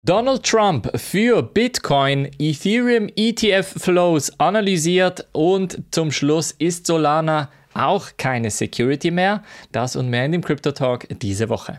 Donald Trump für Bitcoin, Ethereum ETF-Flows analysiert und zum Schluss ist Solana auch keine Security mehr. Das und mehr in dem Crypto Talk diese Woche.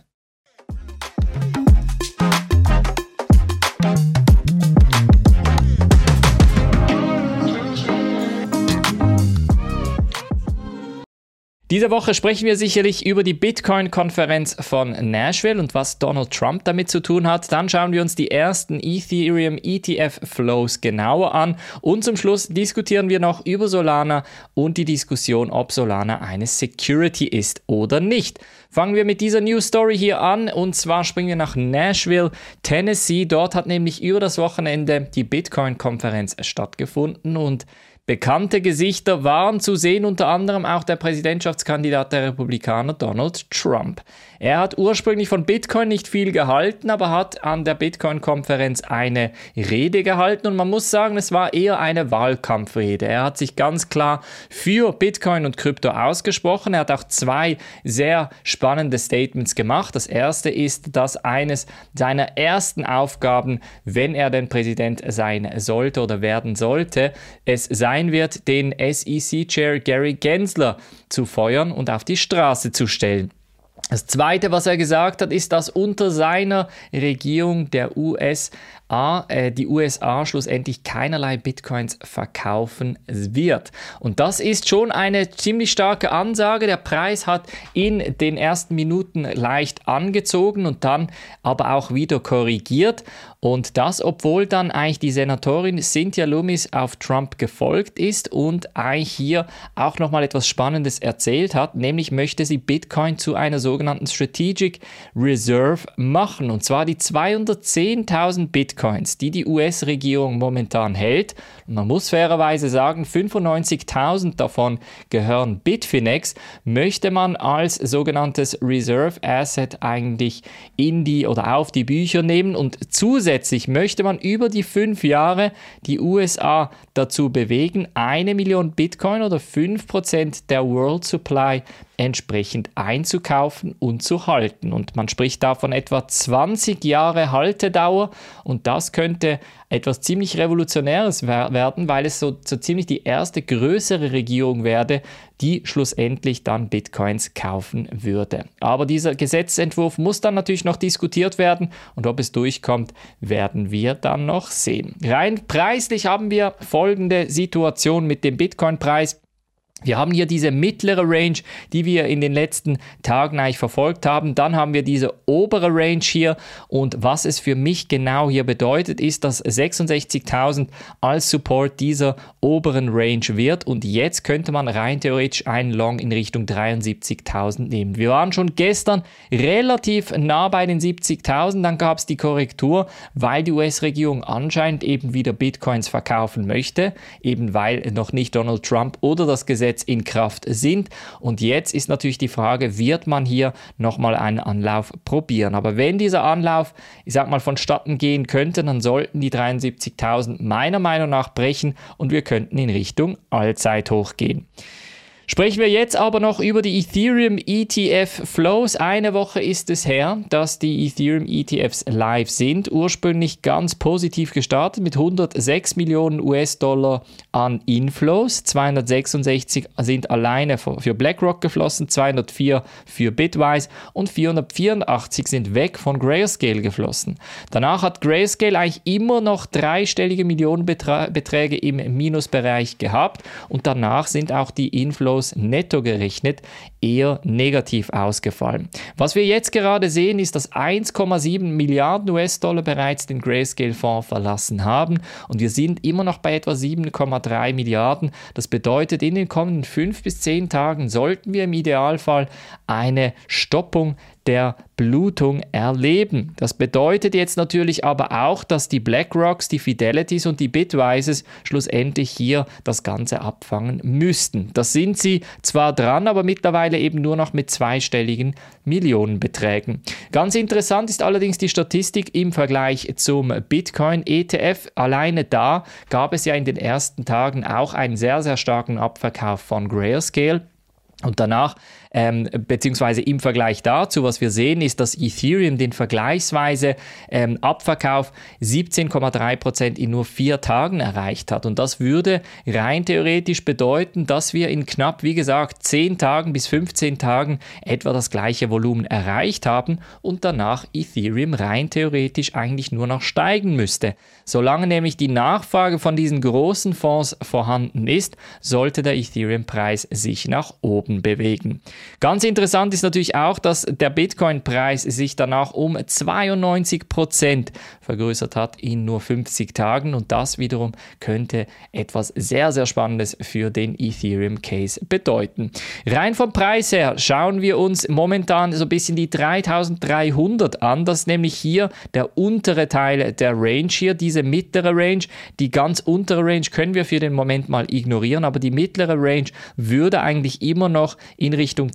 Diese Woche sprechen wir sicherlich über die Bitcoin-Konferenz von Nashville und was Donald Trump damit zu tun hat. Dann schauen wir uns die ersten Ethereum ETF-Flows genauer an und zum Schluss diskutieren wir noch über Solana und die Diskussion, ob Solana eine Security ist oder nicht. Fangen wir mit dieser News Story hier an und zwar springen wir nach Nashville, Tennessee. Dort hat nämlich über das Wochenende die Bitcoin-Konferenz stattgefunden und bekannte Gesichter waren zu sehen, unter anderem auch der Präsidentschaftskandidat der Republikaner Donald Trump. Er hat ursprünglich von Bitcoin nicht viel gehalten, aber hat an der Bitcoin-Konferenz eine Rede gehalten und man muss sagen, es war eher eine Wahlkampfrede. Er hat sich ganz klar für Bitcoin und Krypto ausgesprochen. Er hat auch zwei sehr spannende Statements gemacht. Das erste ist, dass eines seiner ersten Aufgaben, wenn er denn Präsident sein sollte oder werden sollte, es sein wird, den SEC-Chair Gary Gensler zu feuern und auf die Straße zu stellen. Das Zweite, was er gesagt hat, ist, dass unter seiner Regierung die USA schlussendlich keinerlei Bitcoins verkaufen wird. Und das ist schon eine ziemlich starke Ansage. Der Preis hat in den ersten Minuten leicht angezogen und dann aber auch wieder korrigiert. Und das, obwohl dann eigentlich die Senatorin Cynthia Lummis auf Trump gefolgt ist und eigentlich hier auch nochmal etwas Spannendes erzählt hat, nämlich möchte sie Bitcoin zu einer sogenannten Strategic Reserve machen. Und zwar die 210.000 Bitcoins, die die US-Regierung momentan hält. Und man muss fairerweise sagen, 95.000 davon gehören Bitfinex, möchte man als sogenanntes Reserve Asset eigentlich auf die Bücher nehmen und zusätzlich möchte man über die 5 Jahre die USA dazu bewegen, 1 Million Bitcoin oder 5% der World Supply entsprechend einzukaufen und zu halten. Und man spricht da von etwa 20 Jahre Haltedauer und das könnte etwas ziemlich Revolutionäres werden, weil es so ziemlich die erste größere Regierung werde, die schlussendlich dann Bitcoins kaufen würde. Aber dieser Gesetzentwurf muss dann natürlich noch diskutiert werden und ob es durchkommt, werden wir dann noch sehen. Rein preislich haben wir folgende Situation mit dem Bitcoin-Preis. Wir haben hier diese mittlere Range, die wir in den letzten Tagen eigentlich verfolgt haben. Dann haben wir diese obere Range hier und was es für mich genau hier bedeutet, ist, dass 66.000 als Support dieser oberen Range wird und jetzt könnte man rein theoretisch einen Long in Richtung 73.000 nehmen. Wir waren schon gestern relativ nah bei den 70.000, dann gab es die Korrektur, weil die US-Regierung anscheinend eben wieder Bitcoins verkaufen möchte, eben weil noch nicht Donald Trump oder das Gesetz in Kraft sind. Und jetzt ist natürlich die Frage, wird man hier nochmal einen Anlauf probieren? Aber wenn dieser Anlauf, vonstatten gehen könnte, dann sollten die 73.000 meiner Meinung nach brechen und wir könnten in Richtung Allzeithoch gehen. Sprechen wir jetzt aber noch über die Ethereum ETF Flows. Eine Woche ist es her, dass die Ethereum ETFs live sind. Ursprünglich ganz positiv gestartet mit 106 Millionen US-Dollar an Inflows. 266 sind alleine für BlackRock geflossen, 204 für Bitwise und 484 sind weg von Grayscale geflossen. Danach hat Grayscale eigentlich immer noch dreistellige Millionenbeträge im Minusbereich gehabt und danach sind auch die Inflows netto gerechnet eher negativ ausgefallen. Was wir jetzt gerade sehen, ist, dass 1,7 Milliarden US-Dollar bereits den Grayscale-Fonds verlassen haben und wir sind immer noch bei etwa 7,3 Milliarden. Das bedeutet, in den kommenden 5 bis 10 Tagen sollten wir im Idealfall eine Stoppung der Blutung erleben. Das bedeutet jetzt natürlich aber auch, dass die BlackRocks, die Fidelities und die Bitwises schlussendlich hier das Ganze abfangen müssten. Das sind sie zwar dran, aber mittlerweile eben nur noch mit zweistelligen Millionenbeträgen. Ganz interessant ist allerdings die Statistik im Vergleich zum Bitcoin-ETF. Alleine da gab es ja in den ersten Tagen auch einen sehr, sehr starken Abverkauf von Grayscale. Und danach beziehungsweise im Vergleich dazu, was wir sehen, ist, dass Ethereum den vergleichsweise Abverkauf 17,3% in nur 4 Tagen erreicht hat. Und das würde rein theoretisch bedeuten, dass wir in knapp, wie gesagt, 10 Tagen bis 15 Tagen etwa das gleiche Volumen erreicht haben und danach Ethereum rein theoretisch eigentlich nur noch steigen müsste. Solange nämlich die Nachfrage von diesen großen Fonds vorhanden ist, sollte der Ethereum-Preis sich nach oben bewegen. Ganz interessant ist natürlich auch, dass der Bitcoin-Preis sich danach um 92% vergrößert hat in nur 50 Tagen und das wiederum könnte etwas sehr, sehr Spannendes für den Ethereum-Case bedeuten. Rein vom Preis her schauen wir uns momentan so ein bisschen die 3300 an. Das ist nämlich hier der untere Teil der Range hier, diese mittlere Range. Die ganz untere Range können wir für den Moment mal ignorieren, aber die mittlere Range würde eigentlich immer noch in Richtung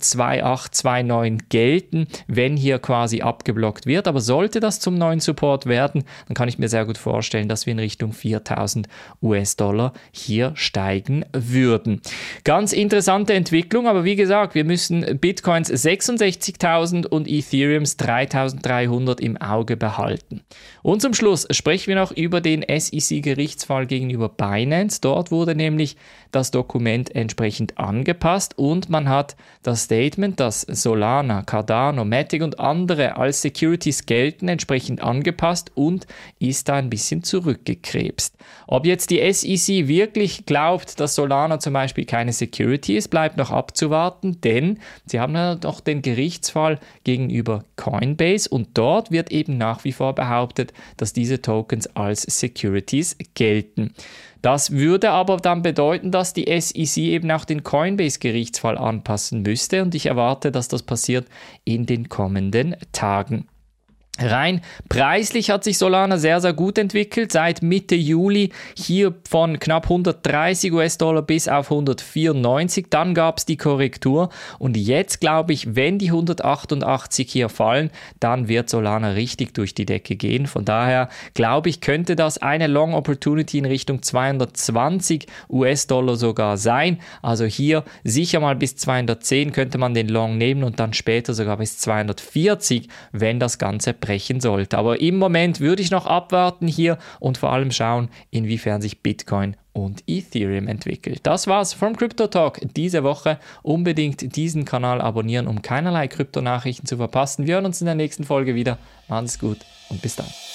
2829 gelten, wenn hier quasi abgeblockt wird. Aber sollte das zum neuen Support werden, dann kann ich mir sehr gut vorstellen, dass wir in Richtung 4000 US-Dollar hier steigen würden. Ganz interessante Entwicklung, aber wie gesagt, wir müssen Bitcoins 66.000 und Ethereums 3.300 im Auge behalten. Und zum Schluss sprechen wir noch über den SEC-Gerichtsfall gegenüber Binance. Dort wurde nämlich das Dokument entsprechend angepasst und man hat das Statement, dass Solana, Cardano, Matic und andere als Securities gelten, entsprechend angepasst und ist da ein bisschen zurückgekrebst. Ob jetzt die SEC wirklich glaubt, dass Solana zum Beispiel keine Security ist, bleibt noch abzuwarten, denn sie haben ja noch den Gerichtsfall gegenüber Coinbase und dort wird eben nach wie vor behauptet, dass diese Tokens als Securities gelten. Das würde aber dann bedeuten, dass die SEC eben auch den Coinbase-Gerichtsfall anpassen müsste und ich erwarte, dass das passiert in den kommenden Tagen. Rein preislich hat sich Solana sehr, sehr gut entwickelt. Seit Mitte Juli hier von knapp 130 US-Dollar bis auf 194. Dann gab es die Korrektur und jetzt glaube ich, wenn die 188 hier fallen, dann wird Solana richtig durch die Decke gehen. Von daher glaube ich, könnte das eine Long Opportunity in Richtung 220 US-Dollar sogar sein. Also hier sicher mal bis 210 könnte man den Long nehmen und dann später sogar bis 240, wenn das Ganze brechen sollte. Aber im Moment würde ich noch abwarten hier und vor allem schauen, inwiefern sich Bitcoin und Ethereum entwickelt. Das war's vom Crypto Talk diese Woche. Unbedingt diesen Kanal abonnieren, um keinerlei Kryptonachrichten zu verpassen. Wir hören uns in der nächsten Folge wieder. Macht's gut und bis dann.